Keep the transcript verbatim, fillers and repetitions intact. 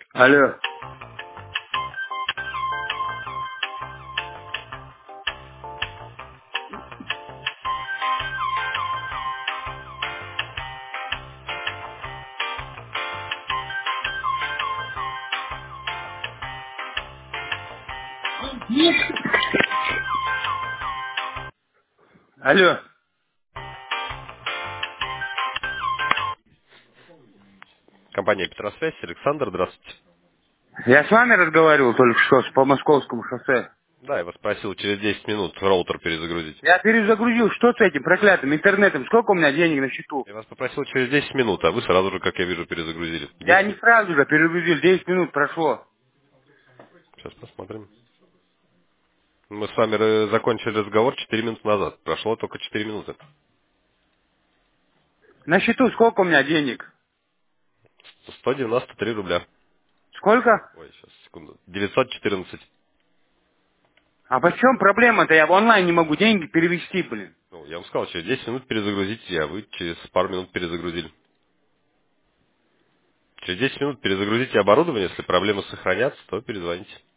Алло. Алло. Компания «Петросвязь», Александр, здравствуйте. Я с вами разговаривал только что с- по Московскому шоссе. Да, я вас просил через десять минут роутер перезагрузить. Я перезагрузил. Что с этим проклятым интернетом? Сколько у меня денег на счету? Я вас попросил через десять минут, а вы сразу же, как я вижу, перезагрузили. Я десять не минут. сразу же перезагрузил. Десять минут прошло. Сейчас посмотрим. Мы с вами э, закончили разговор четыре минуты назад. Прошло только четыре минуты. На счету сколько у меня денег? сто девяносто три рубля. Сколько? Ой, сейчас, секунду. девятьсот четырнадцать. А по чем проблема-то? Я в онлайн не могу деньги перевести, блин. Ну, я вам сказал, через десять минут перезагрузите, а вы через пару минут перезагрузили. Через десять минут перезагрузите оборудование, если проблемы сохранятся, то перезвоните.